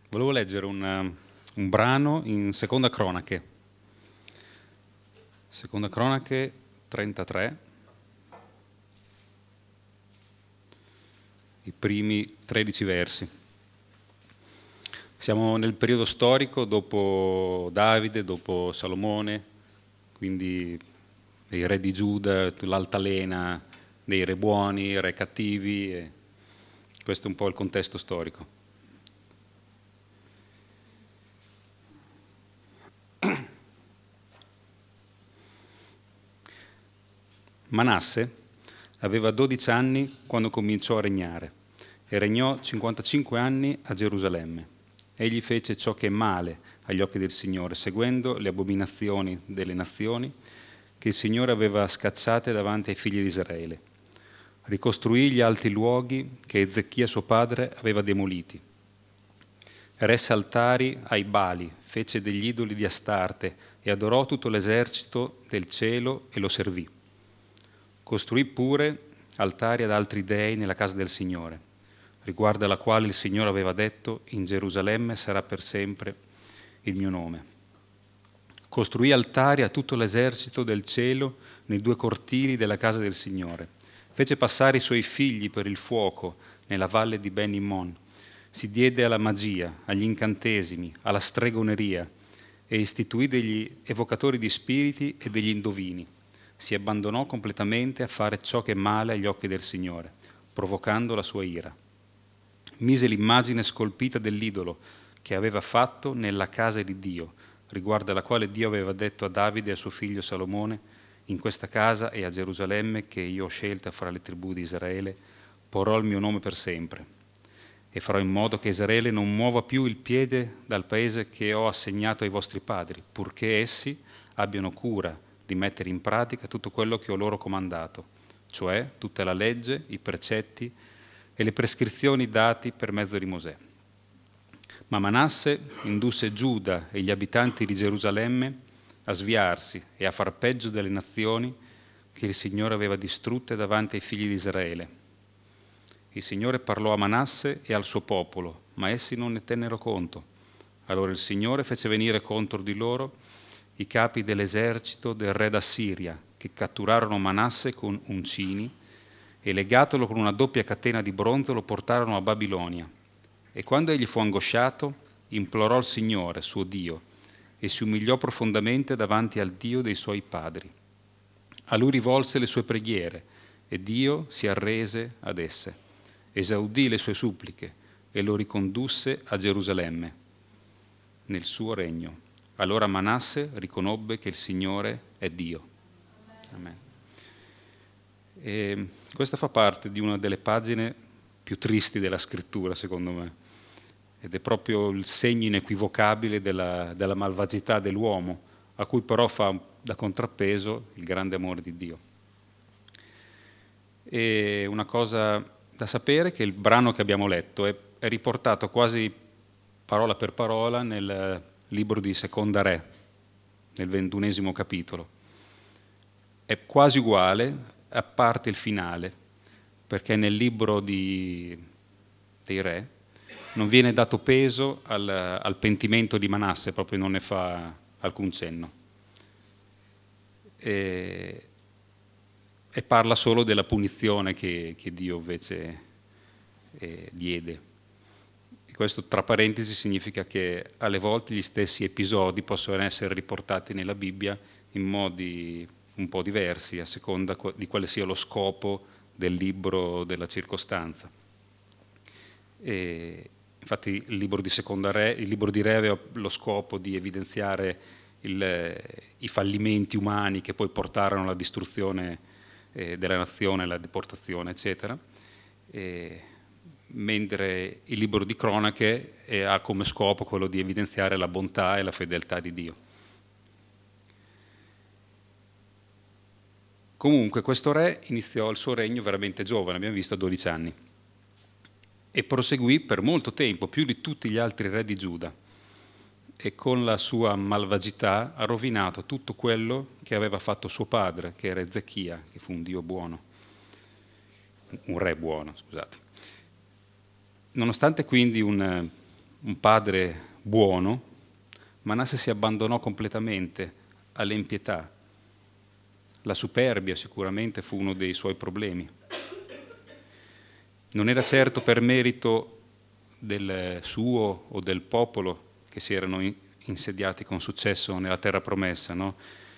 Volevo leggere un brano in Seconda Cronache. Seconda Cronache 33, i primi 13 versi. Siamo nel periodo storico dopo Davide, dopo Salomone, quindi dei re di Giuda, l'altalena, dei re buoni, re cattivi, e questo è un po' il contesto storico. Manasse aveva 12 anni quando cominciò a regnare e regnò 55 anni a Gerusalemme. Egli fece ciò che è male agli occhi del Signore, seguendo le abominazioni delle nazioni che il Signore aveva scacciate davanti ai figli di Israele. Ricostruì gli alti luoghi che Ezechia suo padre aveva demoliti. Eresse altari ai Bali, fece degli idoli di Astarte e adorò tutto l'esercito del cielo e lo servì. Costruì pure altari ad altri dei nella casa del Signore, riguardo alla quale il Signore aveva detto: in Gerusalemme sarà per sempre il mio nome. Costruì altari a tutto l'esercito del cielo nei 2 cortili della casa del Signore. Fece passare i suoi figli per il fuoco nella valle di Ben Immon. Si diede alla magia, agli incantesimi, alla stregoneria e istituì degli evocatori di spiriti e degli indovini. Si abbandonò completamente a fare ciò che è male agli occhi del Signore, provocando la sua ira. Mise l'immagine scolpita dell'idolo che aveva fatto nella casa di Dio, riguardo alla quale Dio aveva detto a Davide e a suo figlio Salomone: in questa casa e a Gerusalemme, che io ho scelta fra le tribù di Israele, porrò il mio nome per sempre. E farò in modo che Israele non muova più il piede dal paese che ho assegnato ai vostri padri, purché essi abbiano cura di mettere in pratica tutto quello che ho loro comandato, cioè tutta la legge, i precetti e le prescrizioni dati per mezzo di Mosè. Ma Manasse indusse Giuda e gli abitanti di Gerusalemme a sviarsi e a far peggio delle nazioni che il Signore aveva distrutte davanti ai figli di Israele. Il Signore parlò a Manasse e al suo popolo, ma essi non ne tennero conto. Allora il Signore fece venire contro di loro i capi dell'esercito del re d'Assiria, che catturarono Manasse con uncini e legatolo con una doppia catena di bronzo lo portarono a Babilonia. E quando egli fu angosciato, implorò il Signore, suo Dio, e si umiliò profondamente davanti al Dio dei suoi padri. A lui rivolse le sue preghiere e Dio si arrese ad esse, esaudì le sue suppliche e lo ricondusse a Gerusalemme, nel suo regno. Allora Manasse riconobbe che il Signore è Dio. Amen. E questa fa parte di una delle pagine più tristi della scrittura, secondo me, ed è proprio il segno inequivocabile della malvagità dell'uomo, a cui però fa da contrappeso il grande amore di Dio. E una cosa da sapere è che il brano che abbiamo letto è riportato quasi parola per parola nel libro di Seconda Re, nel 21° capitolo. È quasi uguale, a parte il finale, perché nel libro dei Re non viene dato peso al pentimento di Manasse, proprio non ne fa alcun cenno. E parla solo della punizione che Dio invece diede. Questo, tra parentesi, significa che alle volte gli stessi episodi possono essere riportati nella Bibbia in modi un po' diversi, a seconda di quale sia lo scopo del libro, della circostanza. E infatti il libro di Seconda Re, il libro di Re aveva lo scopo di evidenziare i fallimenti umani che poi portarono alla distruzione della nazione, alla deportazione, eccetera. Mentre il libro di Cronache ha come scopo quello di evidenziare la bontà e la fedeltà di Dio. Comunque questo re iniziò il suo regno veramente giovane, abbiamo visto a 12 anni, e proseguì per molto tempo, più di tutti gli altri re di Giuda, e con la sua malvagità ha rovinato tutto quello che aveva fatto suo padre, che era Ezechia, che fu un dio buono, un re buono, scusate. Nonostante quindi un un padre buono, Manasse si abbandonò completamente all'impietà. La superbia sicuramente fu uno dei suoi problemi. Non era certo per merito del suo o del popolo che si erano insediati con successo nella terra promessa, no?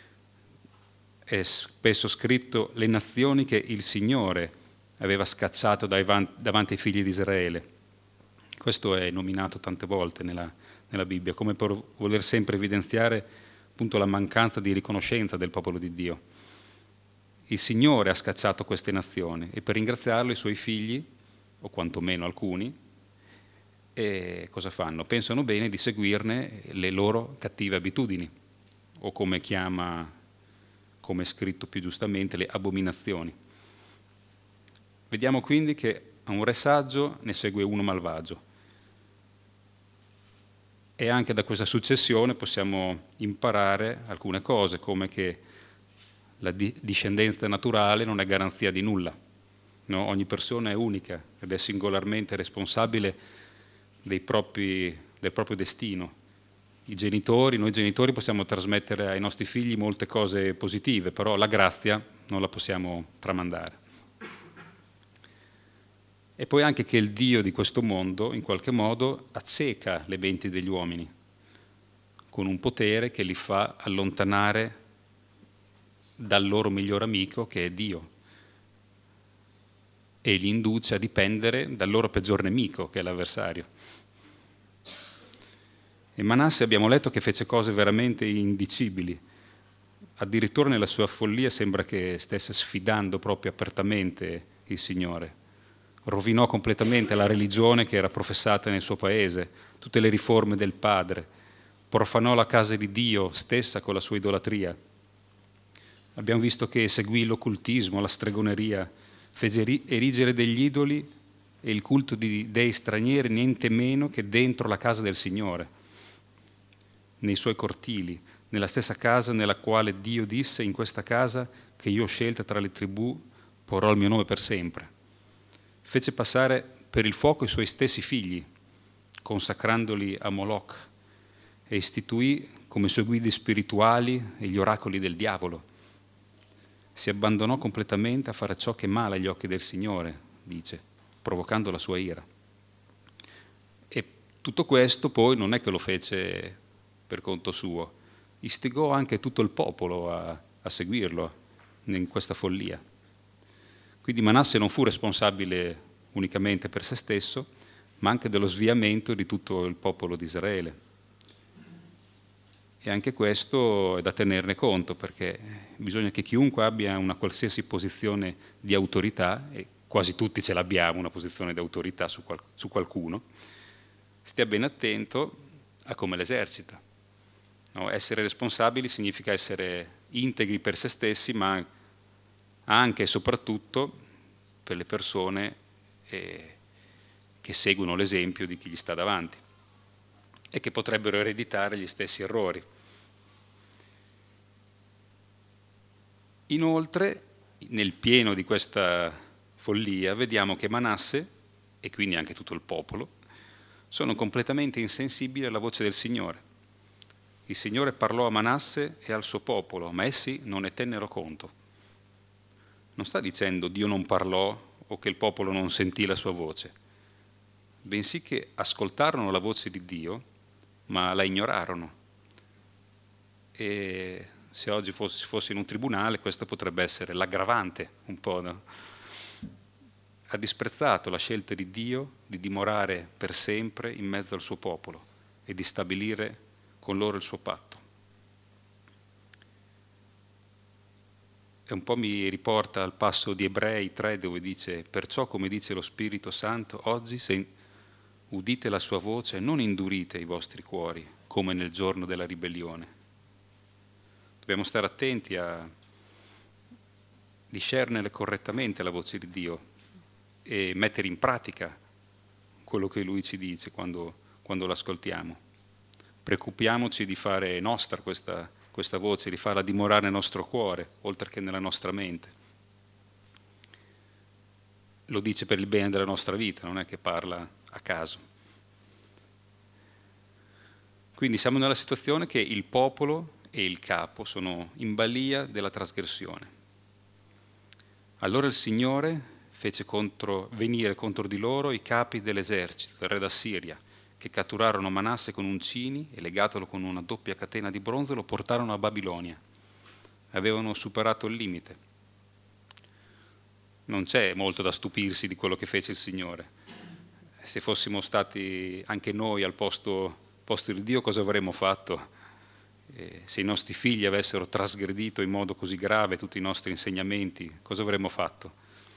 È spesso scritto le nazioni che il Signore aveva scacciato davanti ai figli di Israele. Questo è nominato tante volte nella Bibbia, come per voler sempre evidenziare appunto la mancanza di riconoscenza del popolo di Dio. Il Signore ha scacciato queste nazioni e per ringraziarlo i suoi figli, o quantomeno alcuni, cosa fanno? Pensano bene di seguirne le loro cattive abitudini, o come è scritto più giustamente, le abominazioni. Vediamo quindi che a un re saggio ne segue uno malvagio. E anche da questa successione possiamo imparare alcune cose, come che la discendenza naturale non è garanzia di nulla. No? Ogni persona è unica ed è singolarmente responsabile del proprio destino. Noi genitori possiamo trasmettere ai nostri figli molte cose positive, però la grazia non la possiamo tramandare. E poi anche che il Dio di questo mondo, in qualche modo, acceca le menti degli uomini con un potere che li fa allontanare dal loro miglior amico, che è Dio, e li induce a dipendere dal loro peggior nemico, che è l'avversario. E Manasse abbiamo letto che fece cose veramente indicibili. Addirittura nella sua follia sembra che stesse sfidando proprio apertamente il Signore. Rovinò completamente la religione che era professata nel suo paese, tutte le riforme del padre, profanò la casa di Dio stessa con la sua idolatria. Abbiamo visto che seguì l'occultismo, la stregoneria, fece erigere degli idoli e il culto di dei stranieri niente meno che dentro la casa del Signore, nei suoi cortili, nella stessa casa nella quale Dio disse: in questa casa che io ho scelta tra le tribù porrò il mio nome per sempre. Fece passare per il fuoco i suoi stessi figli, consacrandoli a Moloch, e istituì come suoi guide spirituali e gli oracoli del diavolo. Si abbandonò completamente a fare ciò che è male agli occhi del Signore, dice, provocando la sua ira. E tutto questo poi non è che lo fece per conto suo, istigò anche tutto il popolo a seguirlo in questa follia. Quindi Manasse non fu responsabile unicamente per se stesso, ma anche dello sviamento di tutto il popolo di Israele. E anche questo è da tenerne conto, perché bisogna che chiunque abbia una qualsiasi posizione di autorità, e quasi tutti ce l'abbiamo una posizione di autorità su qualcuno, stia ben attento a come l'esercita. No? Essere responsabili significa essere integri per se stessi, ma anche e soprattutto per le persone che seguono l'esempio di chi gli sta davanti e che potrebbero ereditare gli stessi errori. Inoltre, nel pieno di questa follia, vediamo che Manasse, e quindi anche tutto il popolo, sono completamente insensibili alla voce del Signore. Il Signore parlò a Manasse e al suo popolo, ma essi non ne tennero conto. Non sta dicendo Dio non parlò o che il popolo non sentì la sua voce, bensì che ascoltarono la voce di Dio, ma la ignorarono. E se oggi fossi in un tribunale, questa potrebbe essere l'aggravante un po', no? Ha disprezzato la scelta di Dio di dimorare per sempre in mezzo al suo popolo e di stabilire con loro il suo patto. E un po' mi riporta al passo di Ebrei 3, dove dice: perciò, come dice lo Spirito Santo, oggi se udite la sua voce, non indurite i vostri cuori come nel giorno della ribellione. Dobbiamo stare attenti a discernere correttamente la voce di Dio e mettere in pratica quello che Lui ci dice quando l'ascoltiamo. Preoccupiamoci di fare nostra questa voce, di farla dimorare nel nostro cuore, oltre che nella nostra mente. Lo dice per il bene della nostra vita, non è che parla a caso. Quindi siamo nella situazione che il popolo e il capo sono in balia della trasgressione. Allora il Signore fece venire contro di loro i capi dell'esercito, del re d'Assiria, che catturarono Manasse con uncini e legatolo con una doppia catena di bronzo lo portarono a Babilonia. Avevano superato il limite. Non c'è molto da stupirsi di quello che fece il Signore. Se fossimo stati anche noi al posto di Dio, cosa avremmo fatto? Se i nostri figli avessero trasgredito in modo così grave tutti i nostri insegnamenti, cosa avremmo fatto?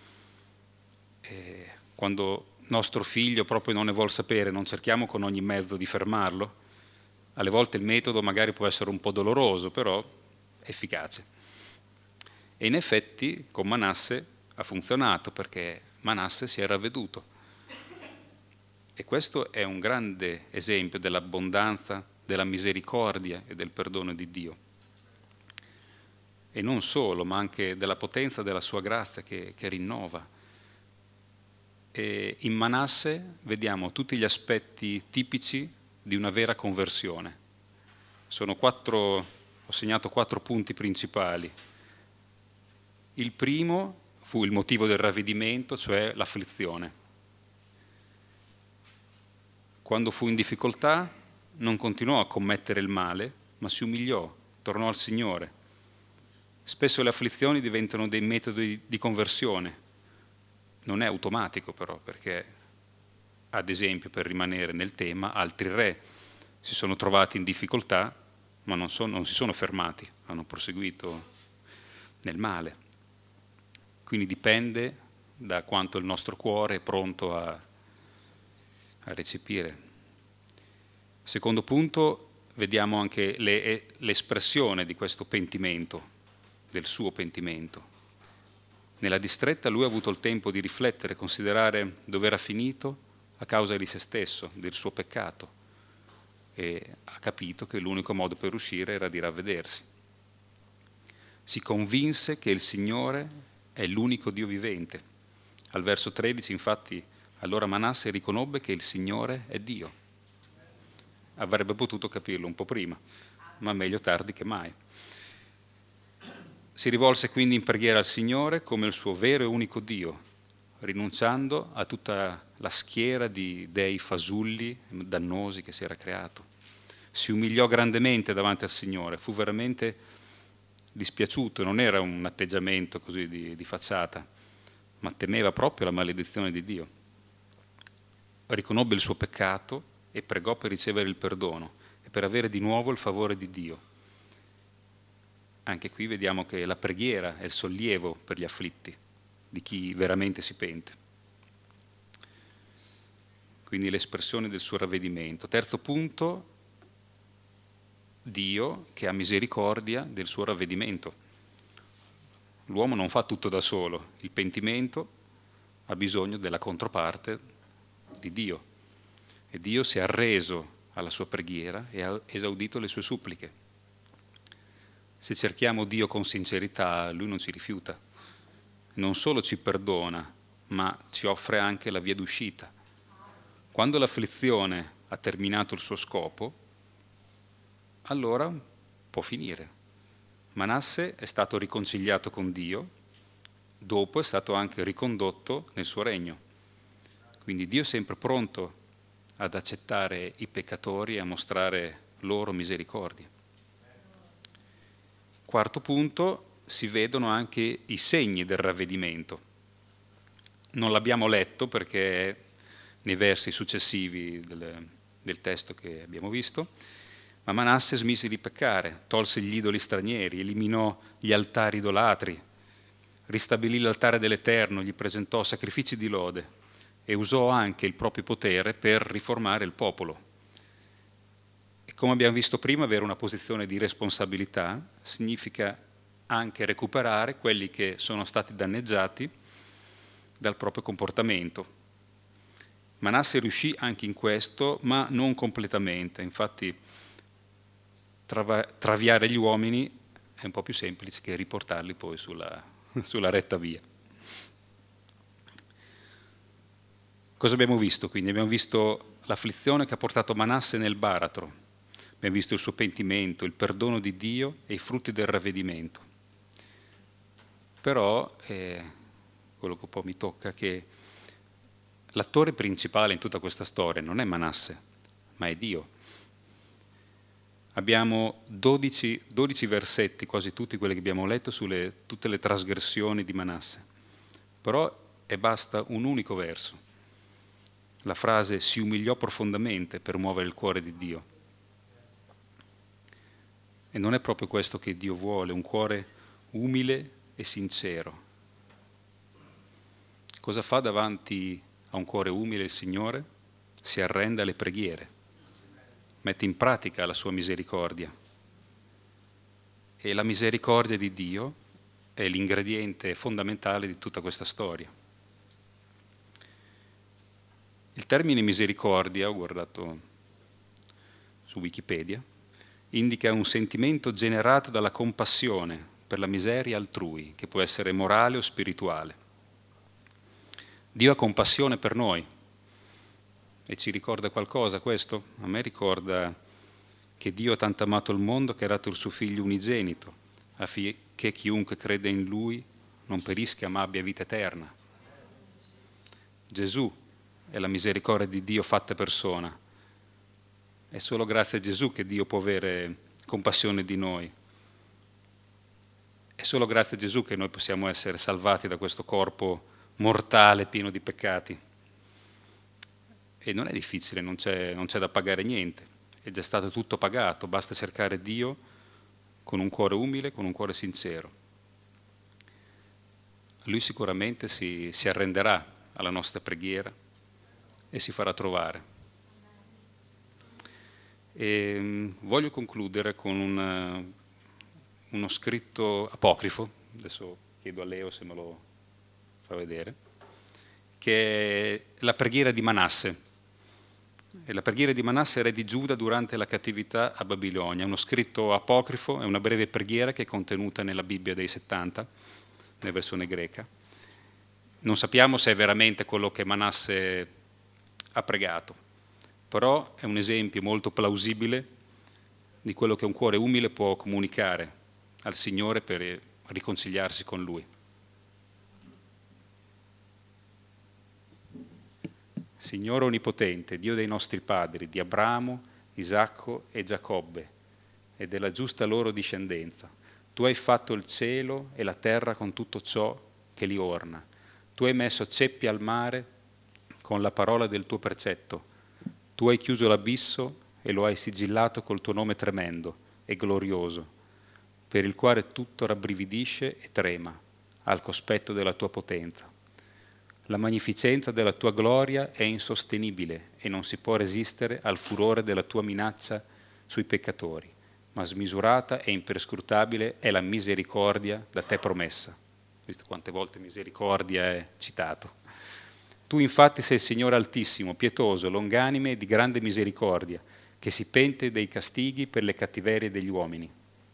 Quando nostro figlio proprio non ne vuol sapere, non cerchiamo con ogni mezzo di fermarlo. Alle volte il metodo magari può essere un po' doloroso, però efficace. E in effetti con Manasse ha funzionato, perché Manasse si è ravveduto. E questo è un grande esempio dell'abbondanza, della misericordia e del perdono di Dio. E non solo, ma anche della potenza della sua grazia che rinnova. E in Manasse vediamo tutti gli aspetti tipici di una vera conversione. Ho segnato 4 punti principali. Il primo fu il motivo del ravvedimento, cioè l'afflizione. Quando fu in difficoltà non continuò a commettere il male, ma si umiliò, tornò al Signore. Spesso le afflizioni diventano dei metodi di conversione. Non è automatico però, perché, ad esempio, per rimanere nel tema, altri re si sono trovati in difficoltà, ma non si sono fermati, hanno proseguito nel male. Quindi dipende da quanto il nostro cuore è pronto a recepire. Secondo punto, vediamo anche l'espressione di questo pentimento, del suo pentimento. Nella distretta lui ha avuto il tempo di riflettere, considerare dove era finito a causa di se stesso, del suo peccato, e ha capito che l'unico modo per uscire era di ravvedersi. Si convinse che il Signore è l'unico Dio vivente. Al verso 13, infatti, allora Manasse riconobbe che il Signore è Dio. Avrebbe potuto capirlo un po' prima, ma meglio tardi che mai. Si rivolse quindi in preghiera al Signore come il suo vero e unico Dio, rinunciando a tutta la schiera di dei fasulli dannosi che si era creato. Si umiliò grandemente davanti al Signore, fu veramente dispiaciuto, non era un atteggiamento così di facciata, ma temeva proprio la maledizione di Dio. Riconobbe il suo peccato e pregò per ricevere il perdono e per avere di nuovo il favore di Dio. Anche qui vediamo che la preghiera è il sollievo per gli afflitti, di chi veramente si pente. Quindi l'espressione del suo ravvedimento. Terzo punto, Dio che ha misericordia del suo ravvedimento. L'uomo non fa tutto da solo, il pentimento ha bisogno della controparte di Dio, e Dio si è arreso alla sua preghiera e ha esaudito le sue suppliche. Se cerchiamo Dio con sincerità, Lui non ci rifiuta, non solo ci perdona, ma ci offre anche la via d'uscita. Quando l'afflizione ha terminato il suo scopo, allora può finire. Manasse è stato riconciliato con Dio, dopo è stato anche ricondotto nel suo regno. Quindi Dio è sempre pronto ad accettare i peccatori e a mostrare loro misericordia. Quarto punto, si vedono anche i segni del ravvedimento. Non l'abbiamo letto perché è nei versi successivi del testo che abbiamo visto, ma Manasse smise di peccare, tolse gli idoli stranieri, eliminò gli altari idolatri, ristabilì l'altare dell'Eterno, gli presentò sacrifici di lode e usò anche il proprio potere per riformare il popolo. E come abbiamo visto prima, avere una posizione di responsabilità significa anche recuperare quelli che sono stati danneggiati dal proprio comportamento. Manasse riuscì anche in questo, ma non completamente. Infatti, traviare gli uomini è un po' più semplice che riportarli poi sulla retta via. Cosa abbiamo visto quindi? Abbiamo visto l'afflizione che ha portato Manasse nel baratro, abbiamo visto il suo pentimento, il perdono di Dio e i frutti del ravvedimento. Però, quello che un po' mi tocca, che l'attore principale in tutta questa storia non è Manasse, ma è Dio. Abbiamo 12 versetti, quasi tutti quelli che abbiamo letto, sulle tutte le trasgressioni di Manasse. Però basta un unico verso. La frase si umiliò profondamente per muovere il cuore di Dio. E non è proprio questo che Dio vuole, un cuore umile e sincero. Cosa fa davanti a un cuore umile il Signore? Si arrende alle preghiere, mette in pratica la sua misericordia. E la misericordia di Dio è l'ingrediente fondamentale di tutta questa storia. Il termine misericordia, ho guardato su Wikipedia, indica un sentimento generato dalla compassione per la miseria altrui, che può essere morale o spirituale. Dio ha compassione per noi e ci ricorda qualcosa questo? A me ricorda che Dio ha tanto amato il mondo che ha dato il suo figlio unigenito, affinché chiunque crede in lui non perisca ma abbia vita eterna. Gesù è la misericordia di Dio fatta persona. È solo grazie a Gesù che Dio può avere compassione di noi. È solo grazie a Gesù che noi possiamo essere salvati da questo corpo mortale pieno di peccati. E non è difficile, non c'è da pagare niente, è già stato tutto pagato, basta cercare Dio con un cuore umile, con un cuore sincero. Lui sicuramente si arrenderà alla nostra preghiera e si farà trovare. E voglio concludere con uno scritto apocrifo, adesso chiedo a Leo se me lo fa vedere, che è la preghiera di Manasse. E la preghiera di Manasse, re di Giuda, durante la cattività a Babilonia. Uno scritto apocrifo, è una breve preghiera che è contenuta nella Bibbia dei 70, nella versione greca. Non sappiamo se è veramente quello che Manasse ha pregato, però è un esempio molto plausibile di quello che un cuore umile può comunicare al Signore per riconciliarsi con Lui. Signore Onnipotente, Dio dei nostri padri, di Abramo, Isacco e Giacobbe, e della giusta loro discendenza, tu hai fatto il cielo e la terra con tutto ciò che li orna. Tu hai messo ceppi al mare con la parola del tuo precetto. Tu hai chiuso l'abisso e lo hai sigillato col tuo nome tremendo e glorioso, per il quale tutto rabbrividisce e trema al cospetto della tua potenza. La magnificenza della tua gloria è insostenibile e non si può resistere al furore della tua minaccia sui peccatori, ma smisurata e imperscrutabile è la misericordia da te promessa. Visto quante volte misericordia è citato. Tu infatti sei il Signore Altissimo, pietoso, longanime e di grande misericordia, che si pente dei castighi per le cattiverie degli uomini.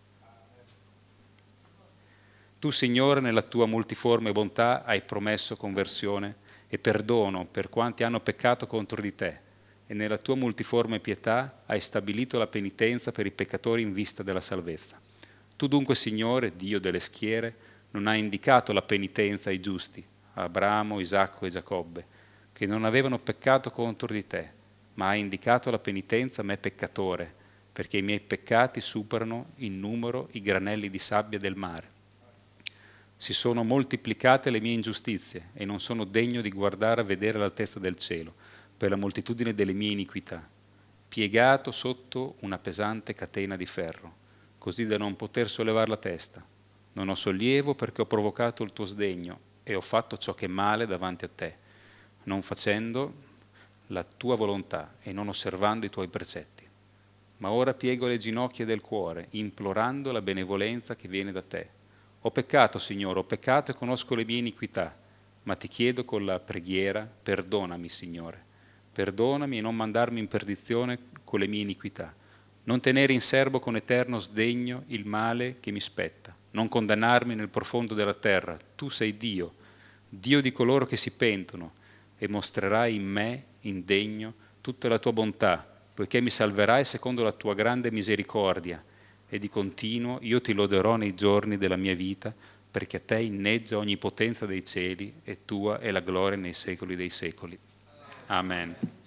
Tu, Signore, nella tua multiforme bontà hai promesso conversione e perdono per quanti hanno peccato contro di te, e nella tua multiforme pietà hai stabilito la penitenza per i peccatori in vista della salvezza. Tu dunque, Signore, Dio delle schiere, non hai indicato la penitenza ai giusti, a Abramo, Isacco e Giacobbe, che non avevano peccato contro di te, ma hai indicato la penitenza a me peccatore, perché i miei peccati superano in numero i granelli di sabbia del mare. Si sono moltiplicate le mie ingiustizie e non sono degno di guardare a vedere l'altezza del cielo, per la moltitudine delle mie iniquità, piegato sotto una pesante catena di ferro, così da non poter sollevare la testa. Non ho sollievo perché ho provocato il tuo sdegno e ho fatto ciò che è male davanti a te, non facendo la tua volontà e non osservando i tuoi precetti. Ma ora piego le ginocchia del cuore, implorando la benevolenza che viene da te. Ho peccato, Signore, ho peccato e conosco le mie iniquità, ma ti chiedo con la preghiera, perdonami, Signore. Perdonami e non mandarmi in perdizione con le mie iniquità. Non tenere in serbo con eterno sdegno il male che mi spetta. Non condannarmi nel profondo della terra. Tu sei Dio, Dio di coloro che si pentono, e mostrerai in me, indegno, tutta la tua bontà, poiché mi salverai secondo la tua grande misericordia, e di continuo io ti loderò nei giorni della mia vita, perché a te inneggia ogni potenza dei cieli, e tua è la gloria nei secoli dei secoli. Amen.